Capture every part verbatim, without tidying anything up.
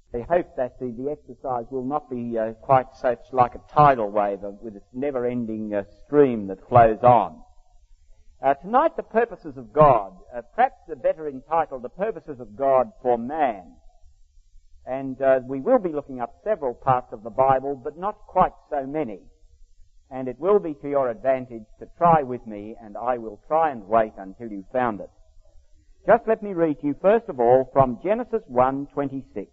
I hope that the, the exercise will not be uh, quite such like a tidal wave of, with its never-ending uh, stream that flows on. Uh, tonight, the purposes of God, uh, perhaps the better entitled, the purposes of God for man. And uh, we will be looking up several parts of the Bible, but not quite so many. And it will be to your advantage to try with me, and I will try and wait until you've found it. Just let me read to you, first of all, from Genesis one twenty-six.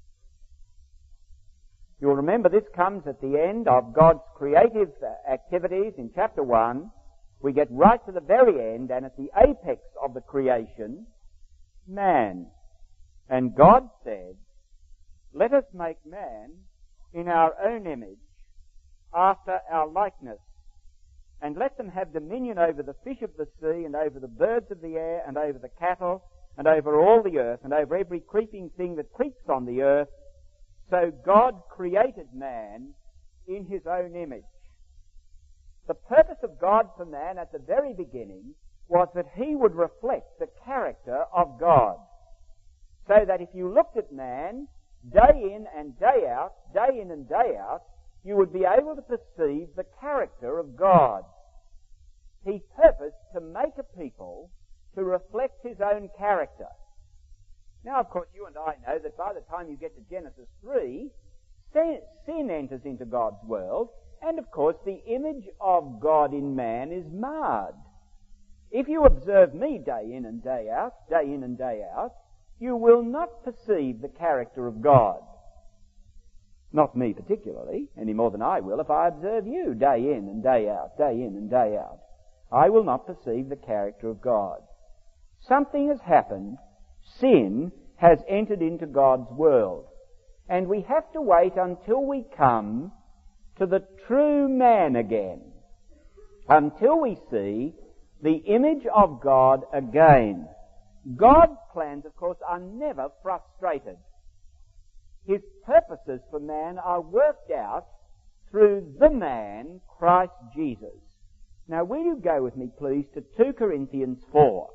You'll remember this comes at the end of God's creative activities in chapter one. We get right to the very end, and at the apex of the creation, man. And God said, "Let us make man in our own image, after our likeness, and let them have dominion over the fish of the sea, and over the birds of the air, and over the cattle, and over all the earth, and over every creeping thing that creeps on the earth." So God created man in his own image. The purpose of God for man at the very beginning was that he would reflect the character of God. So that if you looked at man day in and day out, day in and day out, you would be able to perceive the character of God. He purposed to make a people to reflect his own character. Now, of course, you and I know that by the time you get to Genesis three, sin enters into God's world, and of course the image of God in man is marred. If you observe me day in and day out, day in and day out, you will not perceive the character of God. Not me particularly, any more than I will if I observe you day in and day out, day in and day out. I will not perceive the character of God. Something has happened. Sin has entered into God's world. And we have to wait until we come to the true man again. Until we see the image of God again. God's plans, of course, are never frustrated. His purposes for man are worked out through the man, Christ Jesus. Now, will you go with me, please, to two Corinthians four.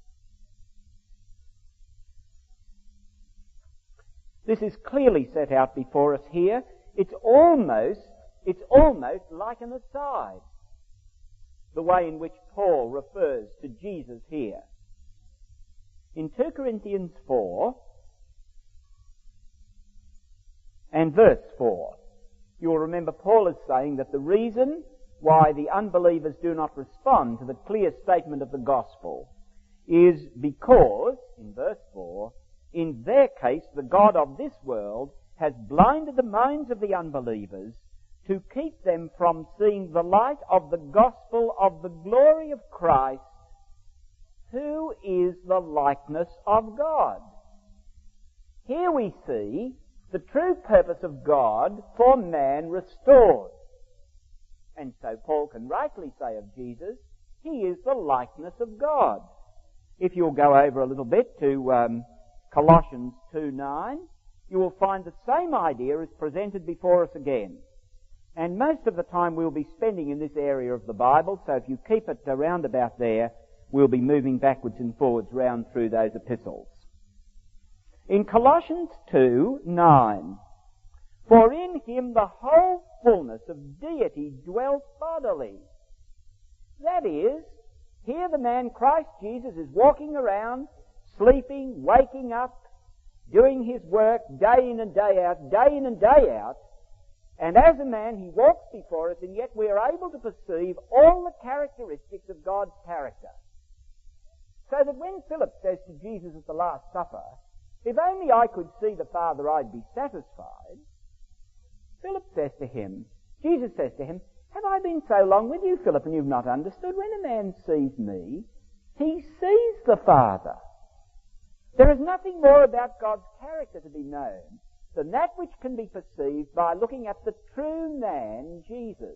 This is clearly set out before us here. It's almost, it's almost like an aside, the way in which Paul refers to Jesus here. In two Corinthians four and verse four, you'll remember Paul is saying that the reason why the unbelievers do not respond to the clear statement of the gospel is because, in verse four, in their case, the God of this world has blinded the minds of the unbelievers to keep them from seeing the light of the gospel of the glory of Christ, who is the likeness of God. Here we see the true purpose of God for man restored. And so Paul can rightly say of Jesus, he is the likeness of God. If you'll go over a little bit to um, Colossians two nine, you will find the same idea is presented before us again. And most of the time we'll be spending in this area of the Bible, so if you keep it around about there, we'll be moving backwards and forwards round through those epistles. In Colossians two nine, "For in him the whole fullness of deity dwelt bodily." That is, here the man Christ Jesus is walking around, sleeping, waking up, doing his work day in and day out, day in and day out. And as a man, he walks before us, and yet we are able to perceive all the characteristics of God's character. So that when Philip says to Jesus at the Last Supper, "If only I could see the Father, I'd be satisfied," Philip says to him, Jesus says to him, "Have I been so long with you, Philip, and you've not understood? When a man sees me, he sees the Father." There is nothing more about God's character to be known than that which can be perceived by looking at the true man, Jesus.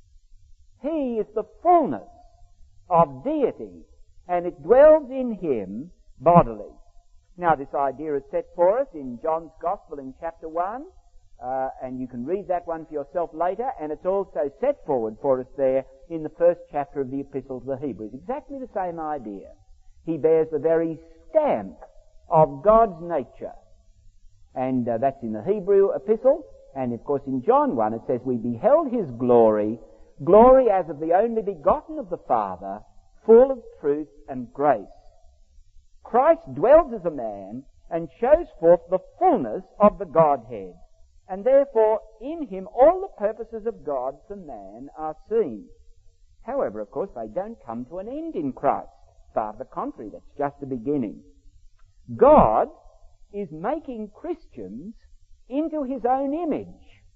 He is the fullness of deity, and it dwells in him bodily. Now, this idea is set for us in John's Gospel in chapter one, uh, and you can read that one for yourself later, and it's also set forward for us there in the first chapter of the Epistle to the Hebrews. Exactly the same idea. He bears the very stamp of God's nature. And uh, that's in the Hebrew epistle. And of course in John one it says, we beheld his glory, glory as of the only begotten of the Father, full of truth and grace. Christ dwells as a man and shows forth the fullness of the Godhead. And therefore in him all the purposes of God for man are seen. However, of course, they don't come to an end in Christ. Far to the contrary, that's just the beginning. God is making Christians into his own image.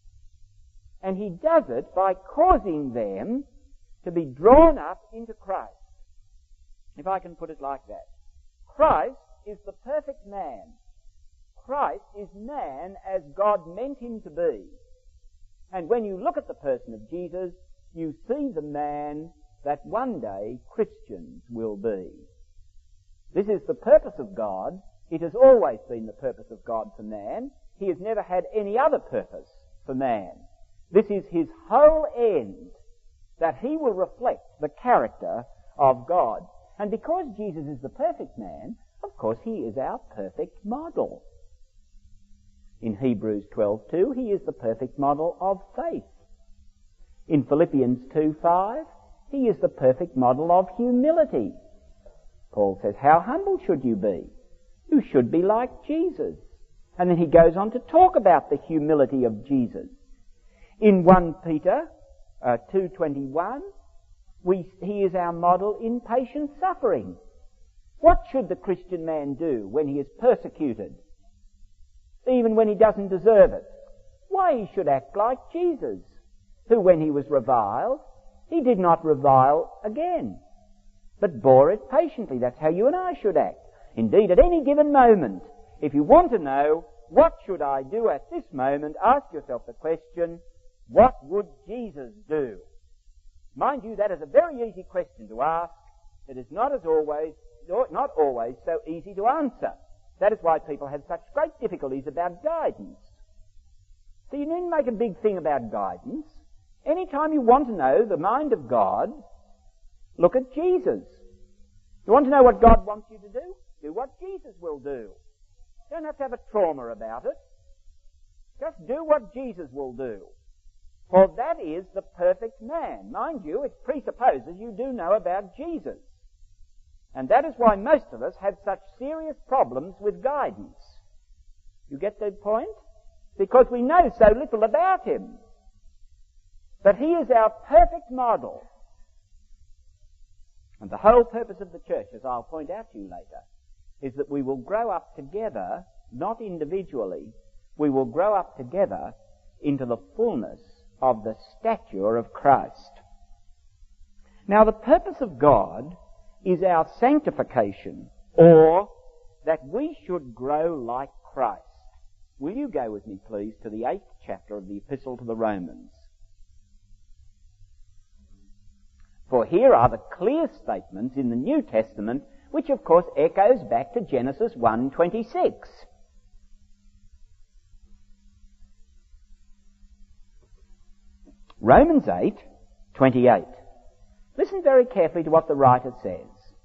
And he does it by causing them to be drawn up into Christ. If I can put it like that. Christ is the perfect man. Christ is man as God meant him to be. And when you look at the person of Jesus, you see the man that one day Christians will be. This is the purpose of God. It has always been the purpose of God for man. He has never had any other purpose for man. This is his whole end, that he will reflect the character of God. And because Jesus is the perfect man, of course he is our perfect model. In Hebrews twelve two, he is the perfect model of faith. In Philippians two five, he is the perfect model of humility. Paul says, how humble should you be? You should be like Jesus. And then he goes on to talk about the humility of Jesus. In First Peter uh, two twenty-one, we, he is our model in patient suffering. What should the Christian man do when he is persecuted? Even when he doesn't deserve it? Why, he should act like Jesus, who when he was reviled, he did not revile again, but bore it patiently. That's how you and I should act. Indeed, at any given moment, if you want to know, what should I do at this moment, ask yourself the question, what would Jesus do? Mind you, that is a very easy question to ask. It is not as always, not always so easy to answer. That is why people have such great difficulties about guidance. So you needn't make a big thing about guidance. Anytime you want to know the mind of God, look at Jesus. You want to know what God wants you to do? Do what Jesus will do. You don't have to have a trauma about it. Just do what Jesus will do. For that is the perfect man. Mind you, it presupposes you do know about Jesus. And that is why most of us have such serious problems with guidance. You get the point? Because we know so little about him. But he is our perfect model. And the whole purpose of the church, as I'll point out to you later, is that we will grow up together, not individually, we will grow up together into the fullness of the stature of Christ. Now the purpose of God is our sanctification, or that we should grow like Christ. Will you go with me, please, to the eighth chapter of the Epistle to the Romans? For here are the clear statements in the New Testament, which of course echoes back to Genesis one twenty-six. Romans eight twenty-eight. Listen very carefully to what the writer says.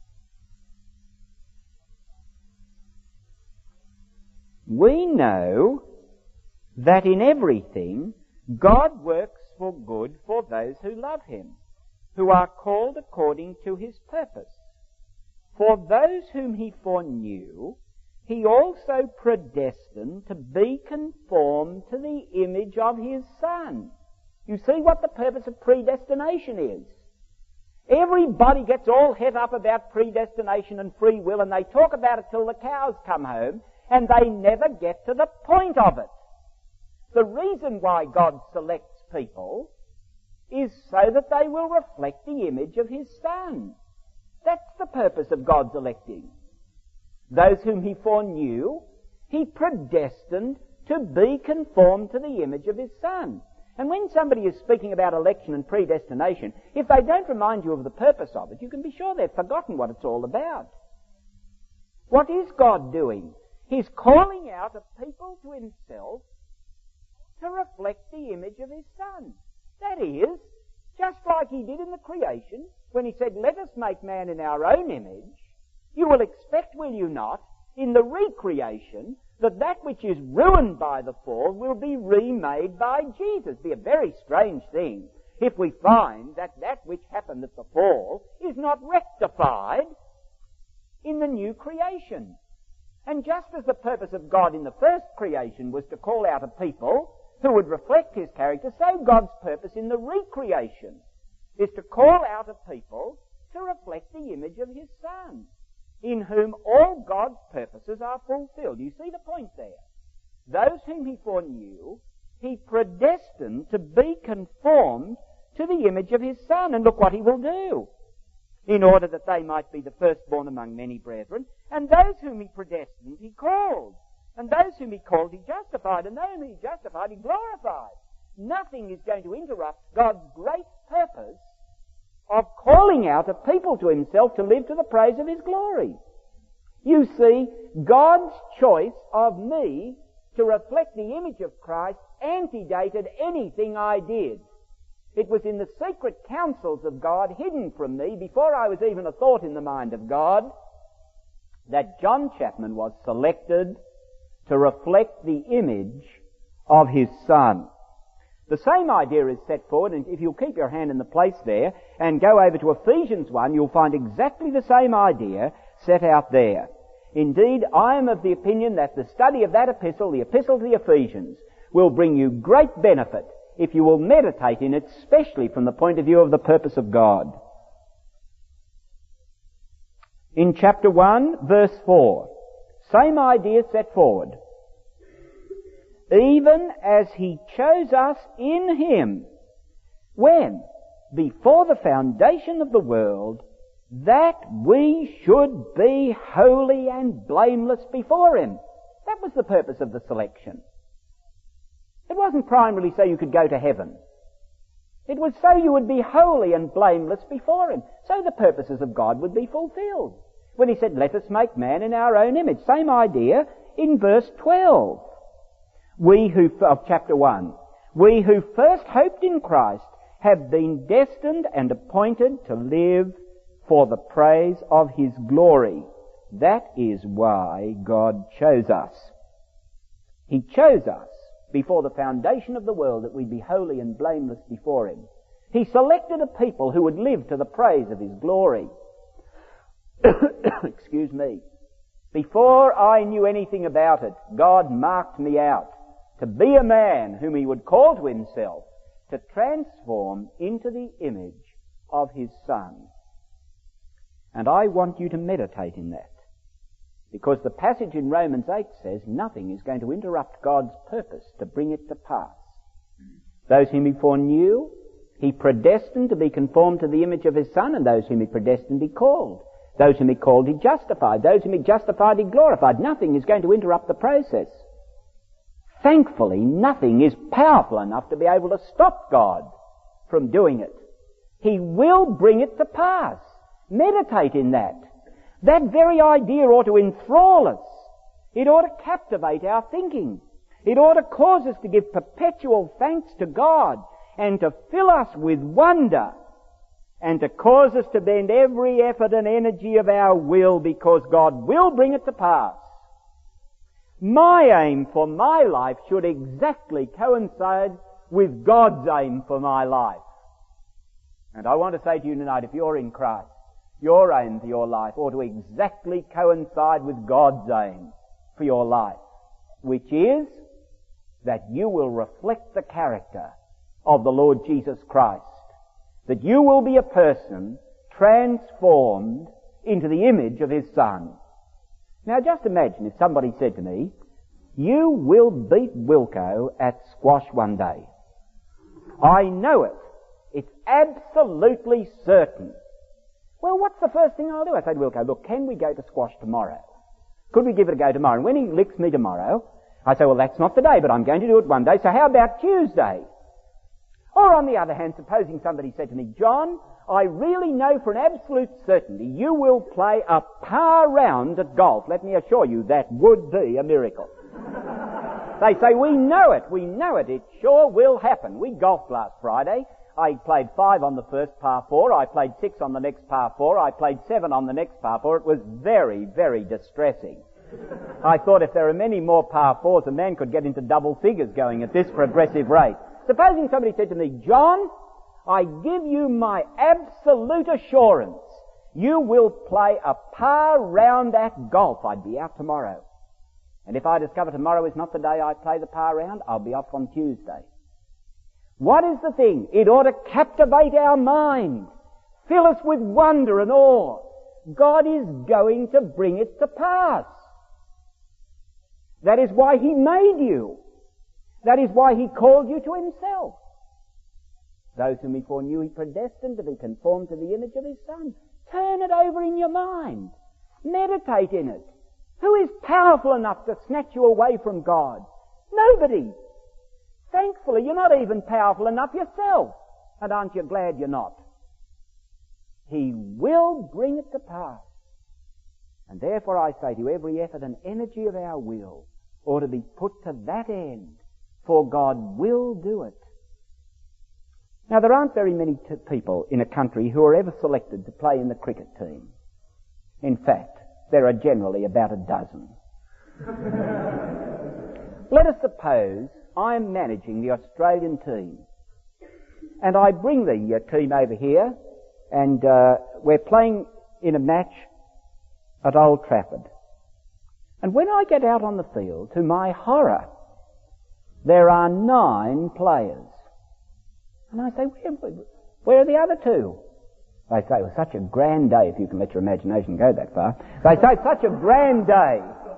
We know that in everything God works for good for those who love him, who are called according to his purpose. For those whom he foreknew, he also predestined to be conformed to the image of his Son. You see what the purpose of predestination is. Everybody gets all het up about predestination and free will, and they talk about it till the cows come home, and they never get to the point of it. The reason why God selects people is so that they will reflect the image of his Son. That's the purpose of God's electing. Those whom he foreknew, he predestined to be conformed to the image of his Son. And when somebody is speaking about election and predestination, if they don't remind you of the purpose of it, you can be sure they've forgotten what it's all about. What is God doing? He's calling out a people to himself to reflect the image of his Son. That is, just like he did in the creation, when he said, let us make man in our own image, you will expect, will you not, in the recreation, that that which is ruined by the fall will be remade by Jesus. It'd be a very strange thing if we find that that which happened at the fall is not rectified in the new creation. And just as the purpose of God in the first creation was to call out a people who would reflect his character, so God's purpose in the recreation is to call out a people to reflect the image of his Son, in whom all God's purposes are fulfilled. You see the point there? Those whom he foreknew, he predestined to be conformed to the image of his Son. And look what he will do. In order that they might be the firstborn among many brethren. And those whom he predestined, he called. And those whom he called, he justified. And those whom he justified, he glorified. Nothing is going to interrupt God's great purpose of calling out a people to himself to live to the praise of his glory. You see, God's choice of me to reflect the image of Christ antedated anything I did. It was in the secret counsels of God, hidden from me, before I was even a thought in the mind of God, that John Chapman was selected to reflect the image of his Son. The same idea is set forward, and if you'll keep your hand in the place there and go over to Ephesians one, you'll find exactly the same idea set out there. Indeed, I am of the opinion that the study of that epistle, the epistle to the Ephesians, will bring you great benefit if you will meditate in it, especially from the point of view of the purpose of God. In chapter one, verse four, same idea set forward. Even as he chose us in him, when? Before the foundation of the world, that we should be holy and blameless before him. That was the purpose of the selection. It wasn't primarily so you could go to heaven. It was so you would be holy and blameless before him. So the purposes of God would be fulfilled. When he said, let us make man in our own image. Same idea in verse twelve. We who, of chapter one, we who first hoped in Christ have been destined and appointed to live for the praise of his glory. That is why God chose us. He chose us before the foundation of the world that we be holy and blameless before him. He selected a people who would live to the praise of his glory. Excuse me. Before I knew anything about it, God marked me out to be a man whom he would call to himself, to transform into the image of his Son. And I want you to meditate in that, because the passage in Romans eight says nothing is going to interrupt God's purpose to bring it to pass. Those whom he foreknew, he predestined to be conformed to the image of his Son, and those whom he predestined he called. Those whom he called he justified. Those whom he justified he glorified. Nothing is going to interrupt the process. Thankfully, nothing is powerful enough to be able to stop God from doing it. He will bring it to pass. Meditate in that. That very idea ought to enthrall us. It ought to captivate our thinking. It ought to cause us to give perpetual thanks to God and to fill us with wonder and to cause us to bend every effort and energy of our will, because God will bring it to pass. My aim for my life should exactly coincide with God's aim for my life. And I want to say to you tonight, if you're in Christ, your aim for your life ought to exactly coincide with God's aim for your life, which is that you will reflect the character of the Lord Jesus Christ, that you will be a person transformed into the image of his Son. Now just imagine if somebody said to me, you will beat Wilco at squash one day. I know it. It's absolutely certain. Well, what's the first thing I'll do? I say to Wilco, look, can we go to squash tomorrow? Could we give it a go tomorrow? And when he licks me tomorrow, I say, well, that's not the day, but I'm going to do it one day, so how about Tuesday? Or on the other hand, supposing somebody said to me, John, I really know for an absolute certainty you will play a par round at golf. Let me assure you, that would be a miracle. They say, we know it, we know it, it sure will happen. We golfed last Friday. I played five on the first par four, I played six on the next par four, I played seven on the next par four. It was very, very distressing. I thought if there are many more par fours, a man could get into double figures going at this progressive rate. Supposing somebody said to me, John, I give you my absolute assurance you will play a par round at golf. I'd be out tomorrow. And if I discover tomorrow is not the day I play the par round, I'll be off on Tuesday. What is the thing? It ought to captivate our mind, fill us with wonder and awe. God is going to bring it to pass. That is why He made you. That is why He called you to Himself. Those whom He foreknew, He predestined to be conformed to the image of His Son. Turn it over in your mind. Meditate in it. Who is powerful enough to snatch you away from God? Nobody. Thankfully, you're not even powerful enough yourself. And aren't you glad you're not? He will bring it to pass. And therefore I say to you, every effort and energy of our will ought to be put to that end, for God will do it. Now, there aren't very many t- people in a country who are ever selected to play in the cricket team. In fact, there are generally about a dozen. Let us suppose I am managing the Australian team, and I bring the uh, team over here, and uh, we're playing in a match at Old Trafford. And when I get out on the field, to my horror, there are nine players. And I say, where, where are the other two? They say, it was such a grand day, if you can let your imagination go that far. They say, such a grand day.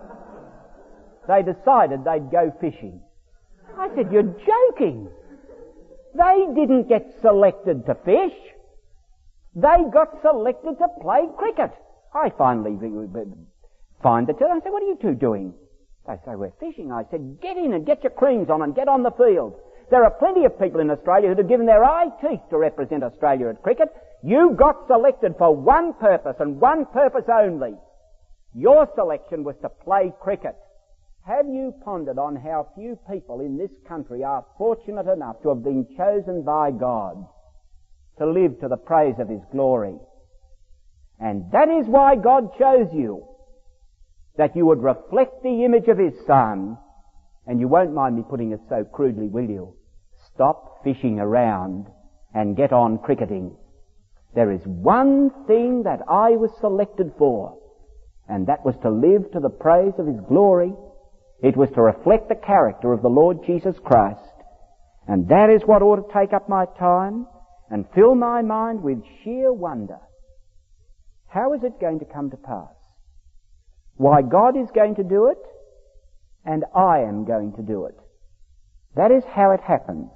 They decided they'd go fishing. I said, you're joking. They didn't get selected to fish. They got selected to play cricket. I finally find the two. I said, what are you two doing? They say, we're fishing. I said, get in and get your creams on and get on the field. There are plenty of people in Australia who'd have given their eye teeth to represent Australia at cricket. You got selected for one purpose and one purpose only. Your selection was to play cricket. Have you pondered on how few people in this country are fortunate enough to have been chosen by God to live to the praise of His glory? And that is why God chose you, that you would reflect the image of His Son. And you won't mind me putting it so crudely, will you? Stop fishing around and get on cricketing. There is one thing that I was selected for, and that was to live to the praise of His glory. It was to reflect the character of the Lord Jesus Christ. And that is what ought to take up my time and fill my mind with sheer wonder. How is it going to come to pass? Why, God is going to do it, and I am going to do it. That is how it happens.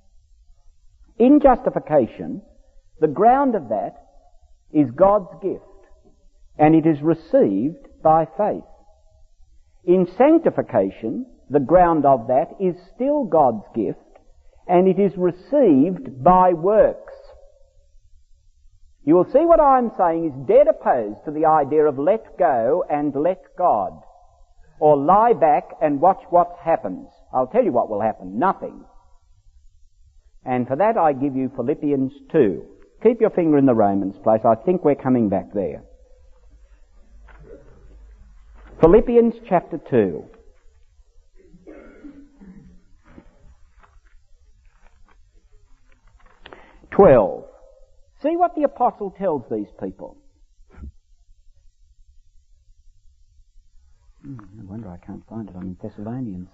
In justification, the ground of that is God's gift, and it is received by faith. In sanctification, the ground of that is still God's gift, and it is received by works. You will see what I'm saying is dead opposed to the idea of let go and let God, or lie back and watch what happens. I'll tell you what will happen. Nothing. And for that I give you Philippians two. Keep your finger in the Romans place. I think we're coming back there. Philippians chapter two. twelve. See what the apostle tells these people. Hmm, no wonder I can't find it. I'm in Thessalonians.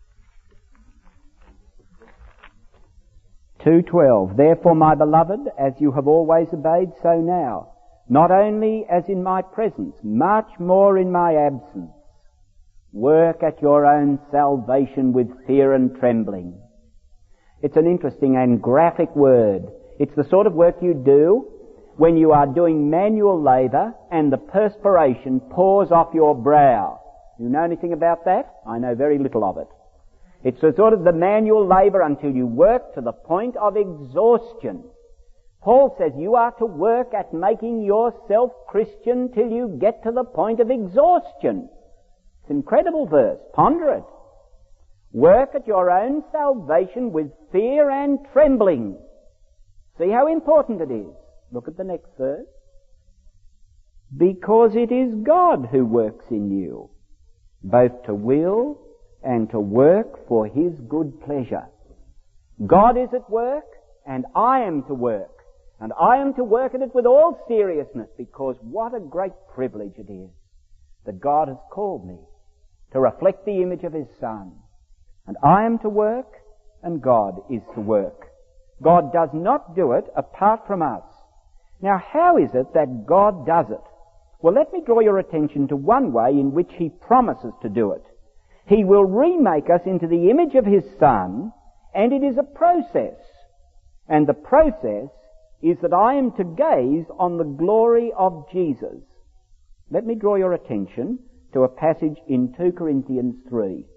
two twelve. Therefore, my beloved, as you have always obeyed, so now, not only as in my presence, much more in my absence, work at your own salvation with fear and trembling. It's an interesting and graphic word. It's the sort of work you do when you are doing manual labour and the perspiration pours off your brow. You know anything about that? I know very little of it. It's a sort of the manual labour until you work to the point of exhaustion. Paul says you are to work at making yourself Christian till you get to the point of exhaustion. It's an incredible verse. Ponder it. Work at your own salvation with fear and trembling. See how important it is. Look at the next verse. Because it is God who works in you, both to will and to work for His good pleasure. God is at work, and I am to work. And I am to work at it with all seriousness, because what a great privilege it is that God has called me to reflect the image of His Son. And I am to work, and God is to work. God does not do it apart from us. Now, how is it that God does it? Well, let me draw your attention to one way in which He promises to do it. He will remake us into the image of His Son, and it is a process. And the process is that I am to gaze on the glory of Jesus. Let me draw your attention to a passage in two Corinthians three.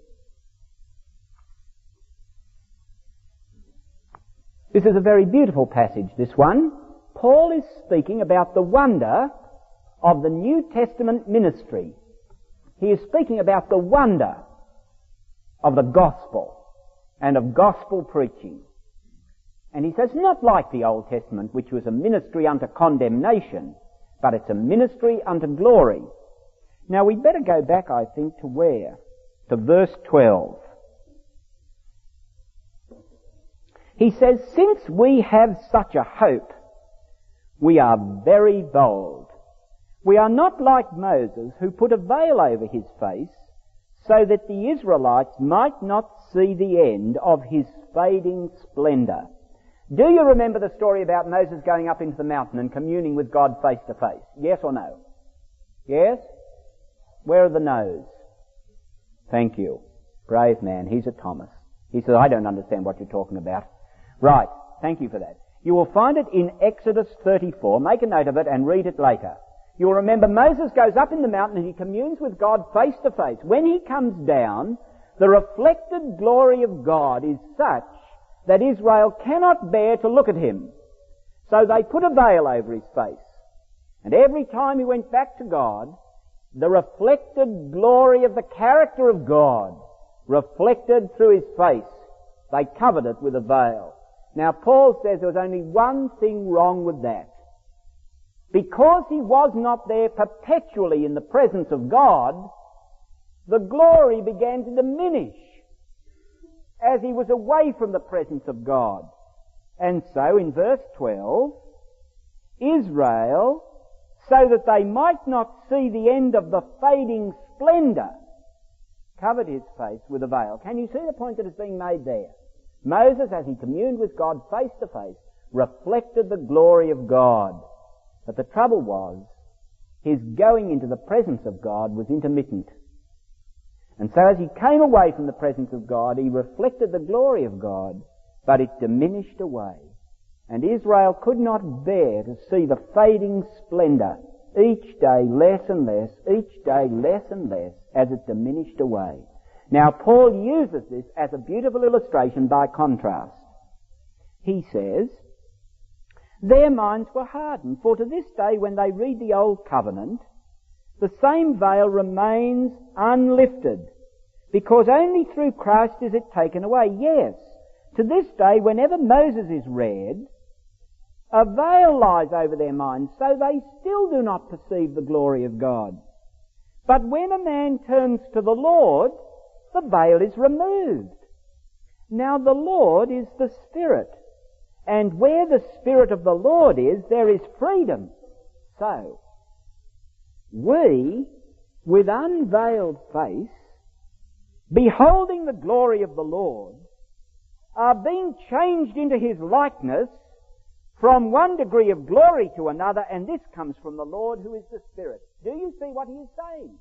This is a very beautiful passage, this one. Paul is speaking about the wonder of the New Testament ministry. He is speaking about the wonder of the gospel and of gospel preaching. And he says, not like the Old Testament, which was a ministry unto condemnation, but it's a ministry unto glory. Now we'd better go back, I think, to where? To verse twelve. He says, since we have such a hope, we are very bold. We are not like Moses, who put a veil over his face, so that the Israelites might not see the end of his fading splendour. Do you remember the story about Moses going up into the mountain and communing with God face to face? Yes or no? Yes? Where are the no's? Thank you. Brave man. He's a Thomas. He says, I don't understand what you're talking about. Right. Thank you for that. You will find it in Exodus thirty-four. Make a note of it and read it later. You'll remember Moses goes up in the mountain and he communes with God face to face. When he comes down, the reflected glory of God is such that Israel cannot bear to look at him. So they put a veil over his face. And every time he went back to God, the reflected glory of the character of God reflected through his face. They covered it with a veil. Now Paul says there was only one thing wrong with that. Because he was not there perpetually in the presence of God, the glory began to diminish as he was away from the presence of God. And so in verse twelve, Israel, so that they might not see the end of the fading splendour, covered his face with a veil. Can you see the point that is being made there? Moses, as he communed with God face to face, reflected the glory of God. But the trouble was, his going into the presence of God was intermittent. And so as he came away from the presence of God, he reflected the glory of God, but it diminished away. And Israel could not bear to see the fading splendour, each day less and less, each day less and less, as it diminished away. Now Paul uses this as a beautiful illustration by contrast. He says, their minds were hardened, for to this day when they read the Old Covenant, the same veil remains unlifted, because only through Christ is it taken away. Yes, to this day, whenever Moses is read, a veil lies over their minds, so they still do not perceive the glory of God. But when a man turns to the Lord, the veil is removed. Now the Lord is the Spirit, and where the Spirit of the Lord is, there is freedom. So, we, with unveiled face, beholding the glory of the Lord, are being changed into His likeness from one degree of glory to another, and this comes from the Lord who is the Spirit. Do you see what He is saying?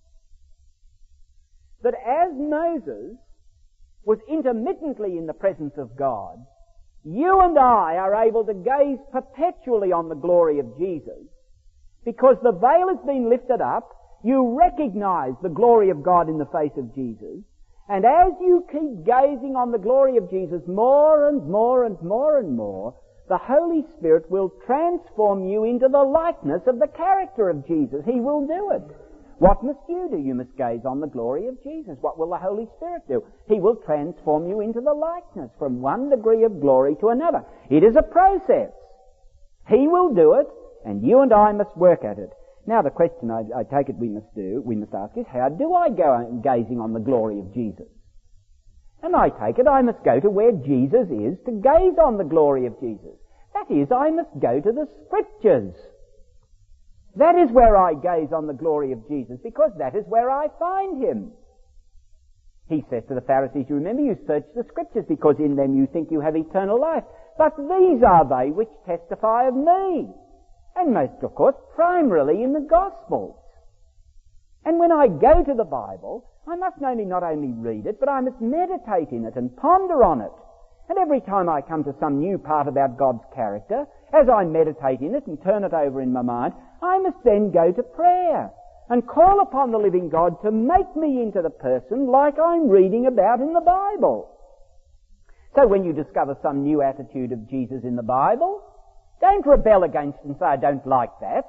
That as Moses was intermittently in the presence of God, you and I are able to gaze perpetually on the glory of Jesus, because the veil has been lifted up, you recognize the glory of God in the face of Jesus, and as you keep gazing on the glory of Jesus more and more and more and more, the Holy Spirit will transform you into the likeness of the character of Jesus. He will do it. What must you do? You must gaze on the glory of Jesus. What will the Holy Spirit do? He will transform you into the likeness from one degree of glory to another. It is a process. He will do it, and you and I must work at it. Now the question I, I take it we must do, we must ask is, how do I go on gazing on the glory of Jesus? And I take it I must go to where Jesus is to gaze on the glory of Jesus. That is, I must go to the Scriptures. That is where I gaze on the glory of Jesus, because that is where I find Him. He says to the Pharisees, you remember, you search the Scriptures because in them you think you have eternal life. But these are they which testify of me. And most, of course, primarily in the Gospels. And when I go to the Bible, I must only not only read it, but I must meditate in it and ponder on it. And every time I come to some new part about God's character, as I meditate in it and turn it over in my mind, I must then go to prayer and call upon the living God to make me into the person like I'm reading about in the Bible. So when you discover some new attitude of Jesus in the Bible, don't rebel against it and say, I don't like that.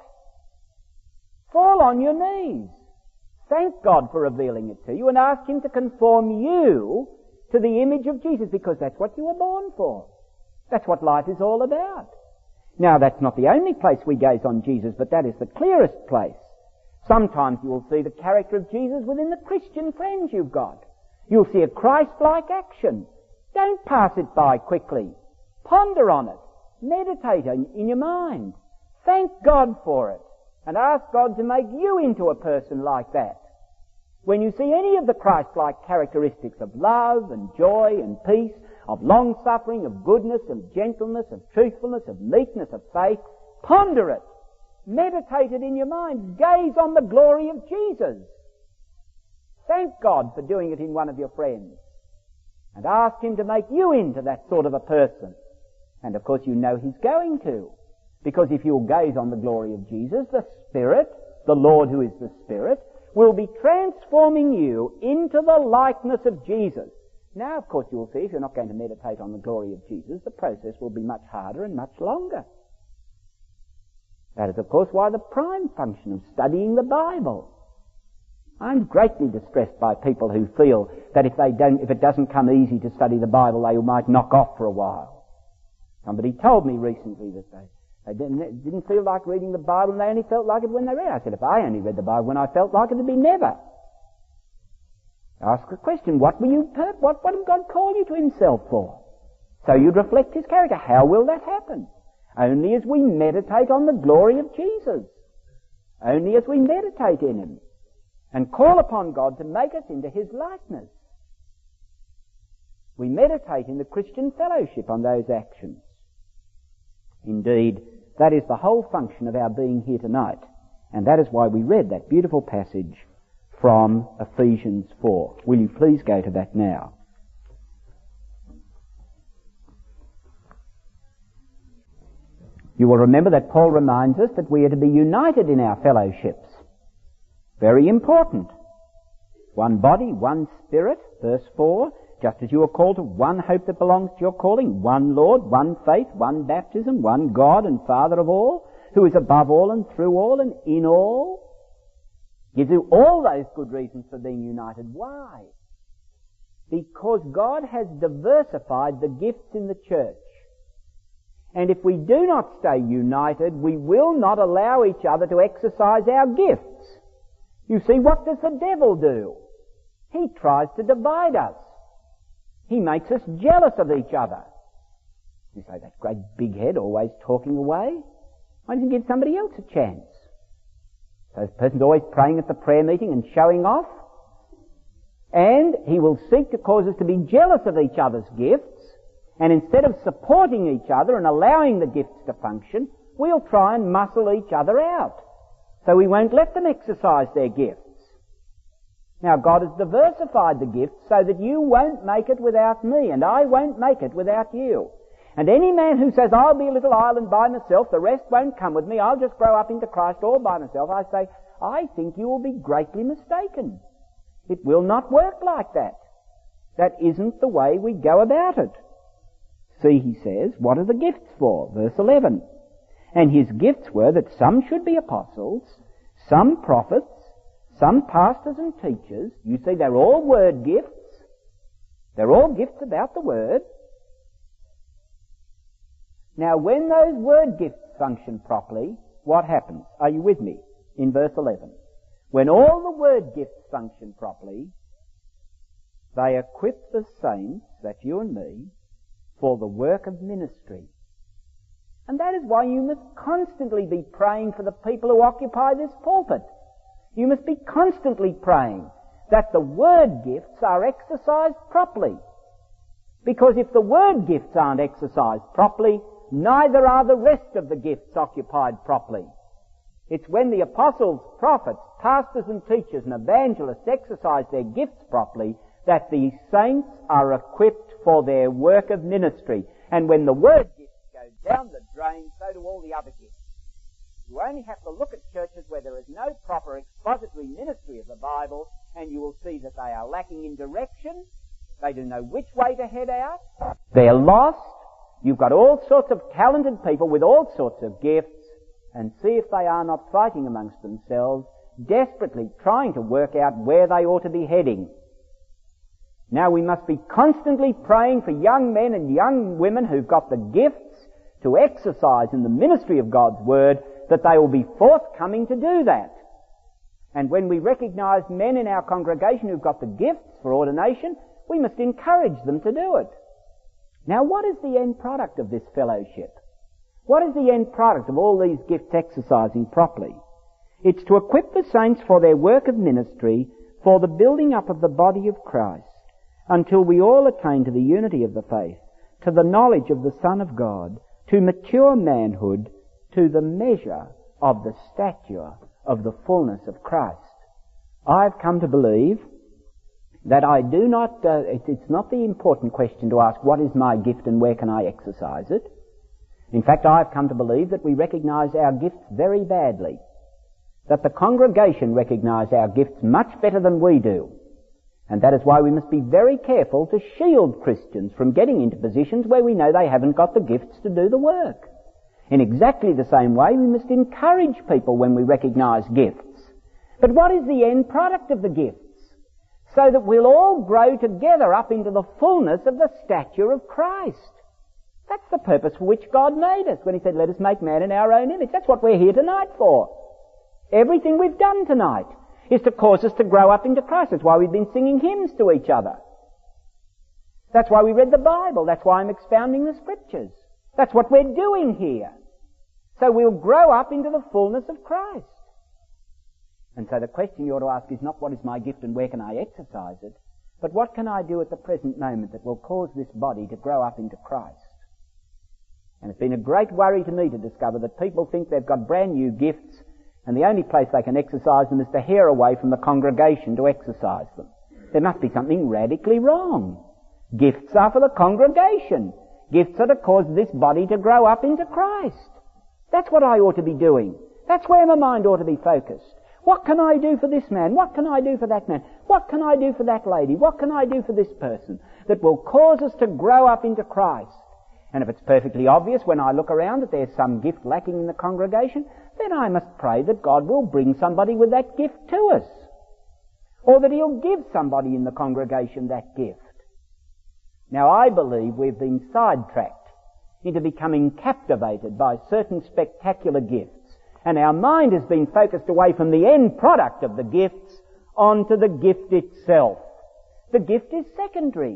Fall on your knees. Thank God for revealing it to you and ask Him to conform you to the image of Jesus, because that's what you were born for. That's what life is all about. Now, that's not the only place we gaze on Jesus, but that is the clearest place. Sometimes you will see the character of Jesus within the Christian friends you've got. You'll see a Christ-like action. Don't pass it by quickly. Ponder on it. Meditate in your mind. Thank God for it. And ask God to make you into a person like that. When you see any of the Christ-like characteristics of love and joy and peace, of long-suffering, of goodness, of gentleness, of truthfulness, of meekness, of faith, ponder it. Meditate it in your mind. Gaze on the glory of Jesus. Thank God for doing it in one of your friends. And ask Him to make you into that sort of a person. And of course you know He's going to. Because if you'll gaze on the glory of Jesus, the Spirit, the Lord who is the Spirit, will be transforming you into the likeness of Jesus. Now, of course, you'll see, if you're not going to meditate on the glory of Jesus, the process will be much harder and much longer. That is, of course, why the prime function of studying the Bible. I'm greatly distressed by people who feel that if they don't, if it doesn't come easy to study the Bible, they might knock off for a while. Somebody told me recently that they They didn't, didn't feel like reading the Bible, and they only felt like it when they read it. I said, if I only read the Bible when I felt like it, it'd be never. Ask the question, what were you, what, what did God call you to Himself for? So you'd reflect His character. How will that happen? Only as we meditate on the glory of Jesus. Only as we meditate in Him. And call upon God to make us into His likeness. We meditate in the Christian fellowship on those actions. Indeed, that is the whole function of our being here tonight. And that is why we read that beautiful passage from Ephesians four. Will you please go to that now? You will remember that Paul reminds us that we are to be united in our fellowships. Very important. One body, one spirit, verse four. Just as you are called to one hope that belongs to your calling, one Lord, one faith, one baptism, one God and Father of all, who is above all and through all and in all, gives you all those good reasons for being united. Why? Because God has diversified the gifts in the church. And if we do not stay united, we will not allow each other to exercise our gifts. You see, what does the devil do? He tries to divide us. He makes us jealous of each other. You say, that great big head always talking away. Why doesn't he give somebody else a chance? So this person's always praying at the prayer meeting and showing off. And he will seek to cause us to be jealous of each other's gifts. And instead of supporting each other and allowing the gifts to function, we'll try and muscle each other out. So we won't let them exercise their gifts. Now, God has diversified the gifts so that you won't make it without me, and I won't make it without you. And any man who says, I'll be a little island by myself, the rest won't come with me, I'll just grow up into Christ all by myself, I say, I think you will be greatly mistaken. It will not work like that. That isn't the way we go about it. See, he says, what are the gifts for? Verse eleven. And his gifts were that some should be apostles, some prophets, some pastors and teachers. You see, they're all word gifts. They're all gifts about the word. Now, when those word gifts function properly, what happens? Are you with me? in verse eleven. When all the word gifts function properly, they equip the saints, that's you and me, for the work of ministry. And that is why you must constantly be praying for the people who occupy this pulpit. You must be constantly praying that the word gifts are exercised properly. Because if the word gifts aren't exercised properly, neither are the rest of the gifts occupied properly. It's when the apostles, prophets, pastors and teachers and evangelists exercise their gifts properly that the saints are equipped for their work of ministry. And when the word gifts go down the drain, so do all the other gifts. You only have to look at churches where there is no proper expository ministry of the Bible, and you will see that they are lacking in direction. They don't know which way to head out. They're lost. You've got all sorts of talented people with all sorts of gifts, and see if they are not fighting amongst themselves, desperately trying to work out where they ought to be heading. Now we must be constantly praying for young men and young women who've got the gifts to exercise in the ministry of God's Word, that they will be forthcoming to do that. And when we recognize men in our congregation who've got the gifts for ordination, we must encourage them to do it. Now what is the end product of this fellowship? What is the end product of all these gifts exercising properly? It's to equip the saints for their work of ministry, for the building up of the body of Christ, until we all attain to the unity of the faith, to the knowledge of the Son of God, to mature manhood, to the measure of the stature of the fullness of Christ. I've come to believe that I do not, uh, it, it's not the important question to ask, what is my gift and where can I exercise it? In fact, I've come to believe that we recognize our gifts very badly, that the congregation recognize our gifts much better than we do. And that is why we must be very careful to shield Christians from getting into positions where we know they haven't got the gifts to do the work. In exactly the same way, we must encourage people when we recognize gifts. But what is the end product of the gifts? So that we'll all grow together up into the fullness of the stature of Christ. That's the purpose for which God made us when He said, let us make man in our own image. That's what we're here tonight for. Everything we've done tonight is to cause us to grow up into Christ. That's why we've been singing hymns to each other. That's why we read the Bible. That's why I'm expounding the Scriptures. That's what we're doing here. So we'll grow up into the fullness of Christ. And so the question you ought to ask is not what is my gift and where can I exercise it, but what can I do at the present moment that will cause this body to grow up into Christ? And it's been a great worry to me to discover that people think they've got brand new gifts and the only place they can exercise them is to hair away from the congregation to exercise them. There must be something radically wrong. Gifts are for the congregation. Gifts are to cause this body to grow up into Christ. That's what I ought to be doing. That's where my mind ought to be focused. What can I do for this man? What can I do for that man? What can I do for that lady? What can I do for this person that will cause us to grow up into Christ? And if it's perfectly obvious when I look around that there's some gift lacking in the congregation, then I must pray that God will bring somebody with that gift to us. Or that He'll give somebody in the congregation that gift. Now I believe we've been sidetracked into becoming captivated by certain spectacular gifts. And our mind has been focused away from the end product of the gifts onto the gift itself. The gift is secondary.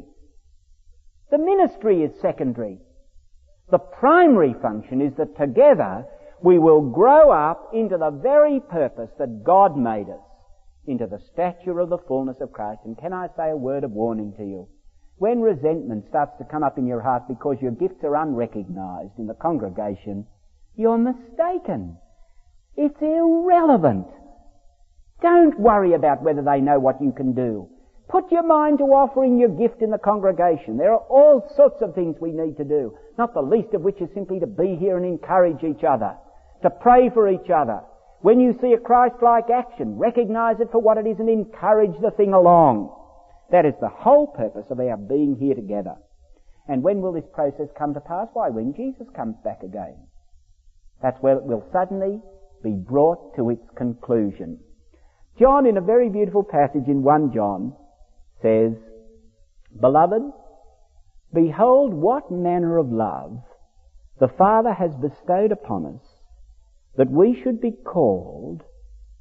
The ministry is secondary. The primary function is that together we will grow up into the very purpose that God made us, into the stature of the fullness of Christ. And can I say a word of warning to you? When resentment starts to come up in your heart because your gifts are unrecognized in the congregation, you're mistaken. It's irrelevant. Don't worry about whether they know what you can do. Put your mind to offering your gift in the congregation. There are all sorts of things we need to do, not the least of which is simply to be here and encourage each other, to pray for each other. When you see a Christ-like action, recognize it for what it is and encourage the thing along. That is the whole purpose of our being here together. And when will this process come to pass? Why, when Jesus comes back again. That's where it will suddenly be brought to its conclusion. John, in a very beautiful passage in First John, says, Beloved, behold what manner of love the Father has bestowed upon us, that we should be called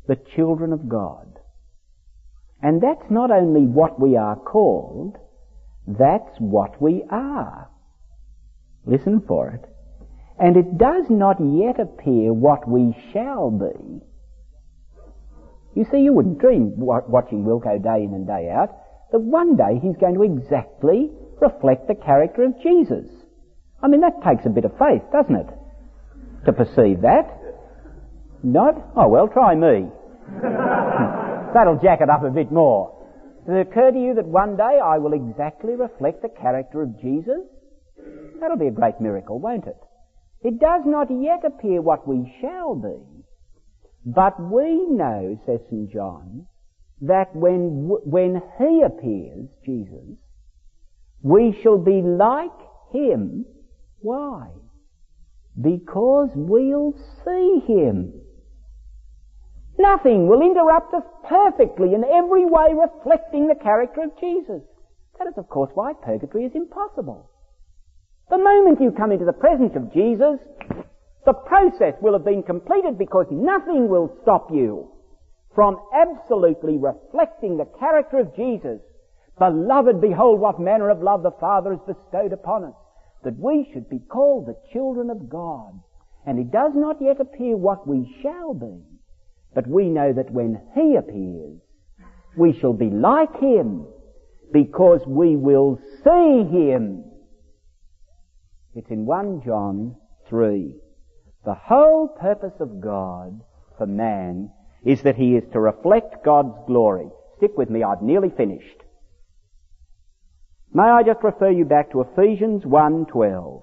the children of God. And that's not only what we are called, that's what we are. Listen for it. And it does not yet appear what we shall be. You see, you wouldn't dream watching Wilco day in and day out that one day he's going to exactly reflect the character of Jesus. I mean, that takes a bit of faith, doesn't it? To perceive that. Not? Oh well, try me. That'll jack it up a bit more. Does it occur to you that one day I will exactly reflect the character of Jesus? That'll be a great miracle, won't it? It does not yet appear what we shall be, but we know, says Saint John, that when, when he appears, Jesus, we shall be like him. Why? Because we'll see him. Nothing will interrupt us perfectly, in every way reflecting the character of Jesus. That is, of course, why purgatory is impossible. The moment you come into the presence of Jesus, the process will have been completed, because nothing will stop you from absolutely reflecting the character of Jesus. Beloved, behold what manner of love the Father has bestowed upon us, that we should be called the children of God. And it does not yet appear what we shall be, but we know that when he appears, we shall be like him, because we will see him. It's in First John three. The whole purpose of God for man is that he is to reflect God's glory. Stick with me, I've nearly finished. May I just refer you back to Ephesians one twelve.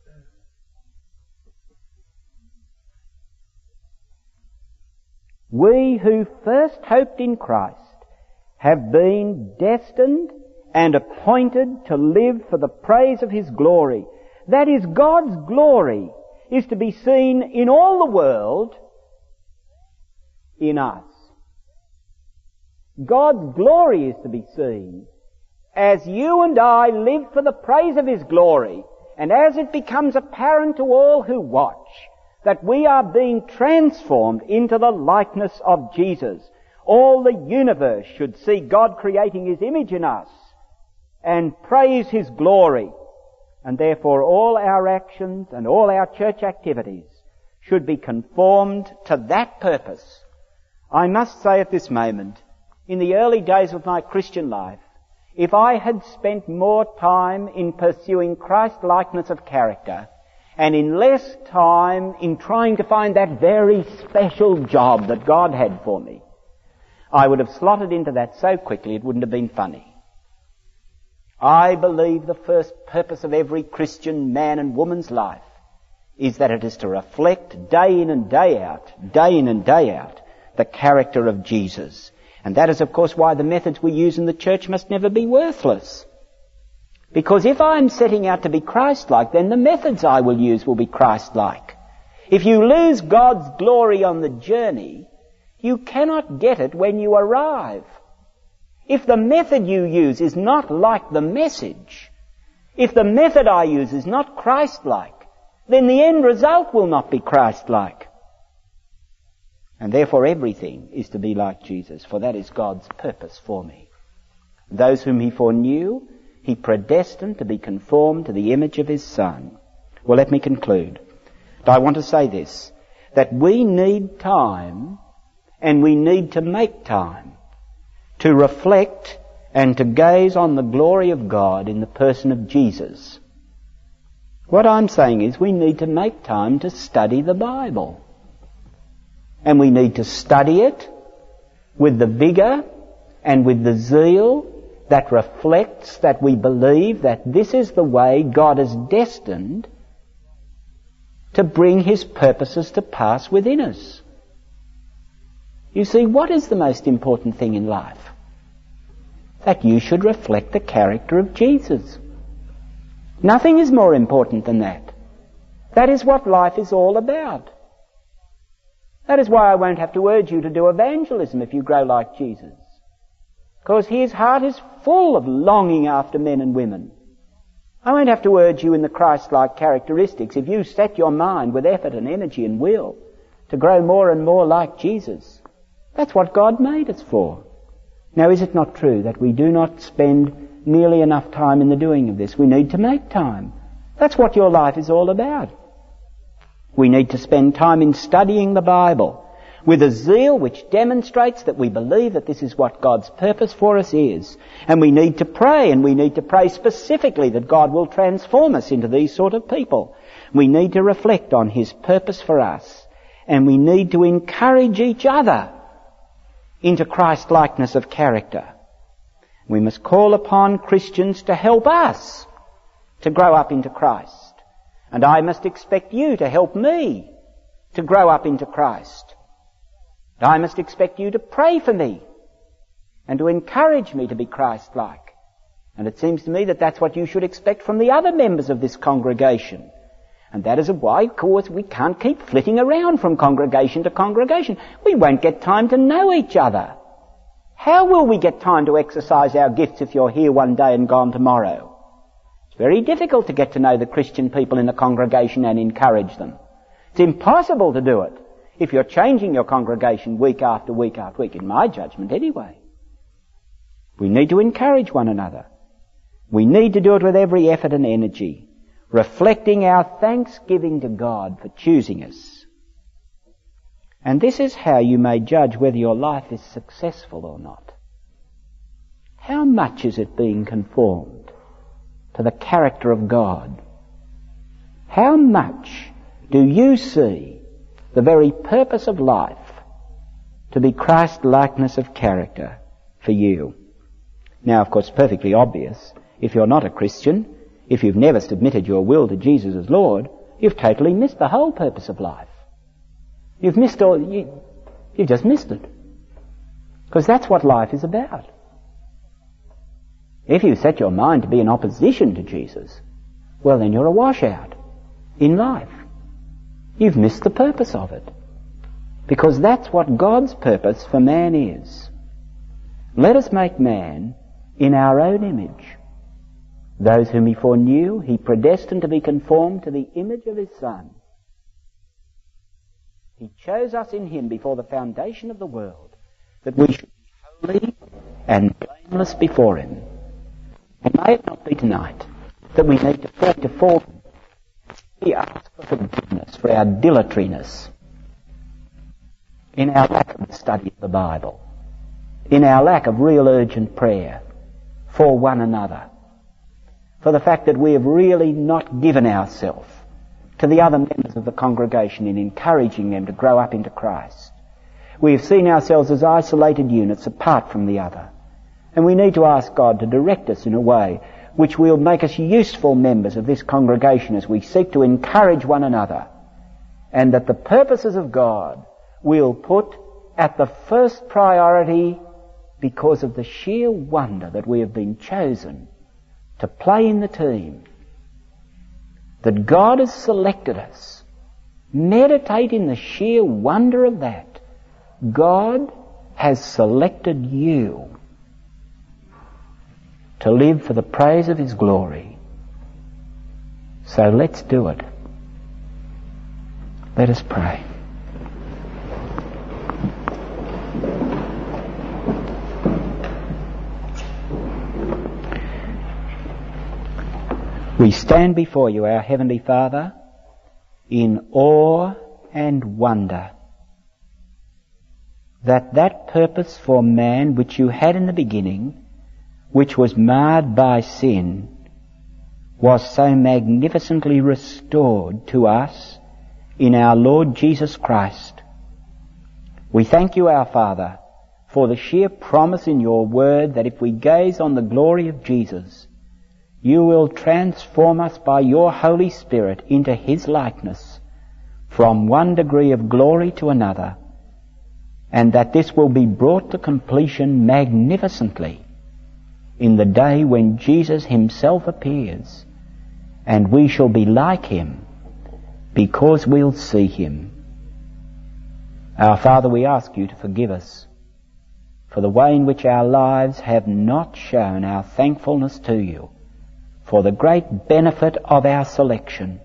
We who first hoped in Christ have been destined and appointed to live for the praise of his glory. That is, God's glory is to be seen in all the world in us. God's glory is to be seen as you and I live for the praise of his glory, and as it becomes apparent to all who watch that we are being transformed into the likeness of Jesus. All the universe should see God creating his image in us and praise his glory. And therefore all our actions and all our church activities should be conformed to that purpose. I must say at this moment, in the early days of my Christian life, if I had spent more time in pursuing Christ-likeness of character and in less time in trying to find that very special job that God had for me, I would have slotted into that so quickly it wouldn't have been funny. I believe the first purpose of every Christian man and woman's life is that it is to reflect day in and day out, day in and day out, the character of Jesus. And that is, of course, why the methods we use in the church must never be worthless. Because if I'm setting out to be Christ-like, then the methods I will use will be Christ-like. If you lose God's glory on the journey, you cannot get it when you arrive. If the method you use is not like the message, if the method I use is not Christ-like, then the end result will not be Christ-like. And therefore everything is to be like Jesus, for that is God's purpose for me. Those whom he foreknew, he predestined to be conformed to the image of his Son. Well, let me conclude. I want to say this, that we need time, and we need to make time, to reflect and to gaze on the glory of God in the person of Jesus. What I'm saying is we need to make time to study the Bible. And we need to study it with the vigour and with the zeal that reflects that we believe that this is the way God is destined to bring his purposes to pass within us. You see, what is the most important thing in life? That you should reflect the character of Jesus. Nothing is more important than that. That is what life is all about. That is why I won't have to urge you to do evangelism if you grow like Jesus. Because his heart is full of longing after men and women. I won't have to urge you in the Christ-like characteristics if you set your mind with effort and energy and will to grow more and more like Jesus. That's what God made us for. Now, is it not true that we do not spend nearly enough time in the doing of this? We need to make time. That's what your life is all about. We need to spend time in studying the Bible with a zeal which demonstrates that we believe that this is what God's purpose for us is. And we need to pray, and we need to pray specifically that God will transform us into these sort of people. We need to reflect on His purpose for us, and we need to encourage each other into Christ-likeness of character. We must call upon Christians to help us to grow up into Christ. And I must expect you to help me to grow up into Christ. I must expect you to pray for me and to encourage me to be Christ-like. And it seems to me that that's what you should expect from the other members of this congregation. And that is why, of course, we can't keep flitting around from congregation to congregation. We won't get time to know each other. How will we get time to exercise our gifts if you're here one day and gone tomorrow? It's very difficult to get to know the Christian people in the congregation and encourage them. It's impossible to do it if you're changing your congregation week after week after week, in my judgment anyway. We need to encourage one another. We need to do it with every effort and energy, reflecting our thanksgiving to God for choosing us. And this is how you may judge whether your life is successful or not. How much is it being conformed to the character of God? How much do you see the very purpose of life to be Christ-likeness of character for you? Now, of course, perfectly obvious, if you're not a Christian, if you've never submitted your will to Jesus as Lord, you've totally missed the whole purpose of life. You've missed all, you, you've just missed it. Because that's what life is about. If you set your mind to be in opposition to Jesus, well then you're a washout in life. You've missed the purpose of it. Because that's what God's purpose for man is. Let us make man in our own image. Those whom He foreknew, He predestined to be conformed to the image of His Son. He chose us in Him before the foundation of the world, that we should be holy and blameless before Him. And may it not be tonight that we need to fall to fall. We ask for forgiveness for our dilatoriness in our lack of the study of the Bible, in our lack of real urgent prayer for one another, for the fact that we have really not given ourselves to the other members of the congregation in encouraging them to grow up into Christ. We have seen ourselves as isolated units apart from the other. And we need to ask God to direct us in a way which will make us useful members of this congregation as we seek to encourage one another, and that the purposes of God will put at the first priority because of the sheer wonder that we have been chosen to play in the team, that God has selected us. Meditate in the sheer wonder of that. God has selected you to live for the praise of His glory. So let's do it. Let us pray. We stand before you, our Heavenly Father, in awe and wonder that that purpose for man which you had in the beginning, which was marred by sin, was so magnificently restored to us in our Lord Jesus Christ. We thank you, our Father, for the sheer promise in your word that if we gaze on the glory of Jesus, you will transform us by your Holy Spirit into His likeness from one degree of glory to another, and that this will be brought to completion magnificently in the day when Jesus Himself appears, and we shall be like Him because we'll see Him. Our Father, we ask you to forgive us for the way in which our lives have not shown our thankfulness to you for the great benefit of our selection.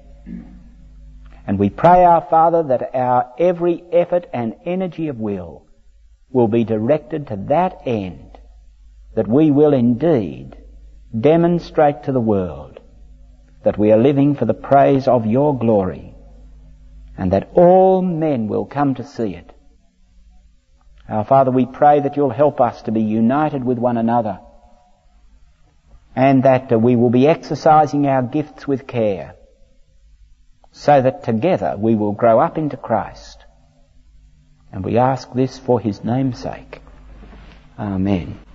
And we pray, our Father, that our every effort and energy of will will be directed to that end, that we will indeed demonstrate to the world that we are living for the praise of your glory, and that all men will come to see it. Our Father, we pray that you'll help us to be united with one another, and that uh, we will be exercising our gifts with care, so that together we will grow up into Christ. And we ask this for his name's sake. Amen.